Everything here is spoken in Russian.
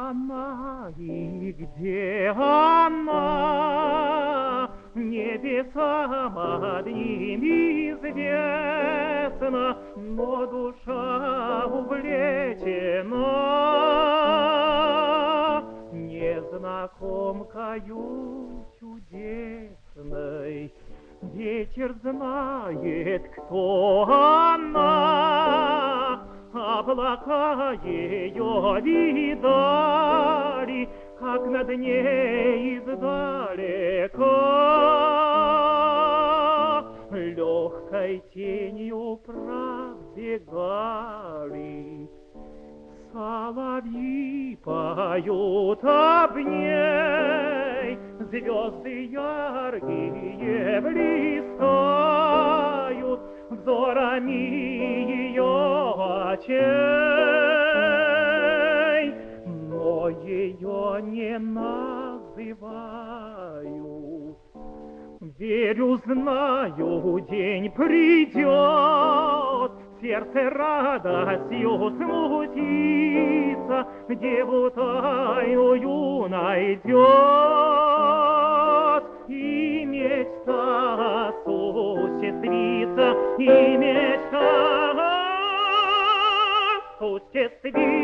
она и где она? Небесам одним известно, но душа увлечена незнакомкою чудесной. Ветер знает, кто она, облака ее видали, как над ней издалека легкой тенью пробегали. Соловьи поют об ней, звезды яркие блистают взорами ее очей, но ее не называют. Верю, знаю, день придет, сердце радостью смутится, деву тайную найдет, и мечта осуществится, и мечта осуществится.